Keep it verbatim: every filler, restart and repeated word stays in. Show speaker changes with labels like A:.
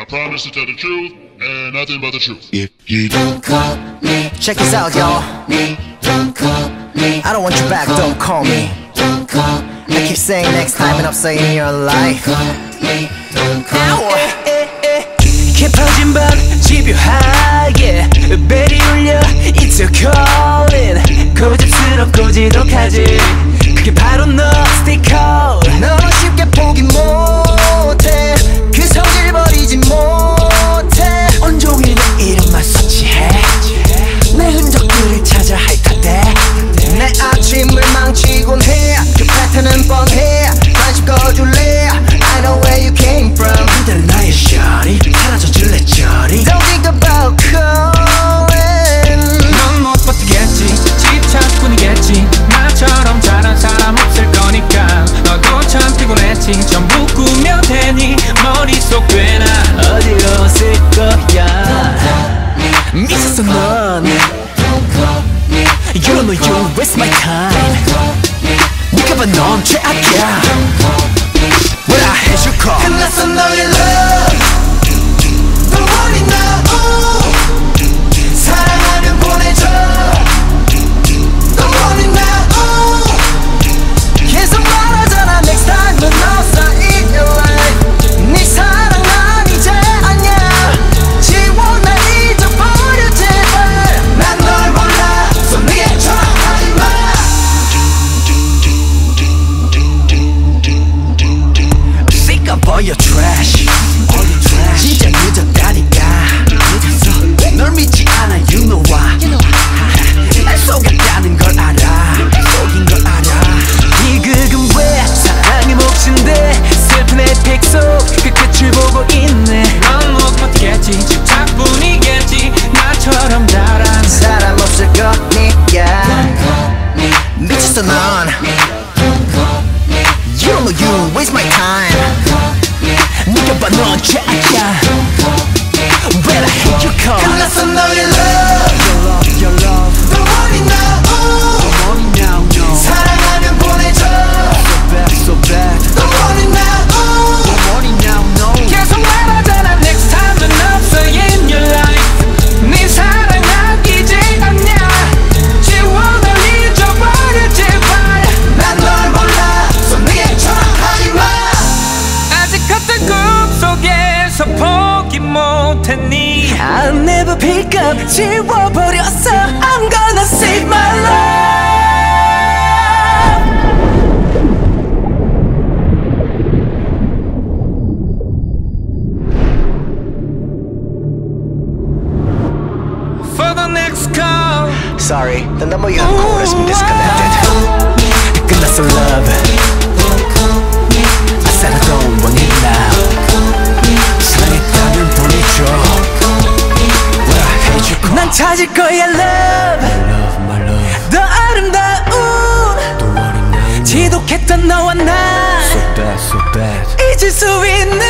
A: I promise to tell the truth and nothing but the truth.
B: If you don't call me,
C: check this out, y'all.
B: me, don't call me.
C: I don't want you back, don't call me.
B: Don't call me.
C: I keep saying next time and I'm saying your life.
B: Call me, don't call me.
C: 깊어진 밤 집요하게 벨이 울려 It's your calling 고집스럽고 지독하지 그게 바로 너 스티커 너 쉽게 포기 못해 그 성질 버리지 못해 온종일 내 이름만 서치해 내 흔적들을 찾아 핥아대 내 아침을 망치곤 해그 패턴은 뻔해 관심 꺼줄래 I know where you came from 그대는 나의 shawty 사라져 줄래 저리 Don't think about calling
D: 넌 못 버티겠지 집착뿐이겠지 나처럼 잘한 사람 없을 거니까 너도 참 피곤했지 전부 꾸며 대니 머릿속 꽤나
C: 어지러웠을 거야 미쳤어 넌 You don't know you waste my time 네가 봐 넌 최악이야 When I hit your call 끝났어 너의 love Don't worry now 사랑하면 보내줘 Don't worry now 계속 말하잖아 Next time 넌 없어 in your life 네 사랑 난 이제 아냐 지워 날 잊어버려 제발 난 널 몰라 So 네게 전화하지마 Sick of all your trash 진짜 늦었다니까 널 믿지 않아 you know why 날 속였다는 걸 알아 속인 걸 알아 비극은 왜 사랑의 몫인데 슬픈 에픽 속 그 끝을 보고 있네
D: 넌 못 버티겠지 집착뿐이겠지 나처럼 잘한
C: 사람 없을 거니까 미쳤어 넌 You don't know you waste my time 네가 봐 넌 최악이야 When I hit your call 끝났어 너의 love Your love, your love Don't worry now Don't worry now, no 사랑하면 보내줘 So bad, so bad Don't worry now Don't worry now, no
D: 계속 말하잖아 Next time 넌 없어 in your life 네 사랑 아끼지 않냐 지워 널 잊어버려 제발
C: 난 널 몰라 So 네게 전화하지마
D: 아직 컸던 꿈속에서 포기 못했니
C: I'll never pick up 지워버렸어 I'm gonna save my life
D: For the next call
C: Sorry, the number you have called has been disconnected 끝났어 love I said I don't want it now 사랑했다면 보내줘 When I hate you call 난 찾을 거야 love
B: My love,
C: 더 아름다운
B: don't worry now.
C: 지독했던 너와 나
B: So bad, so bad.
C: 잊을 수 있는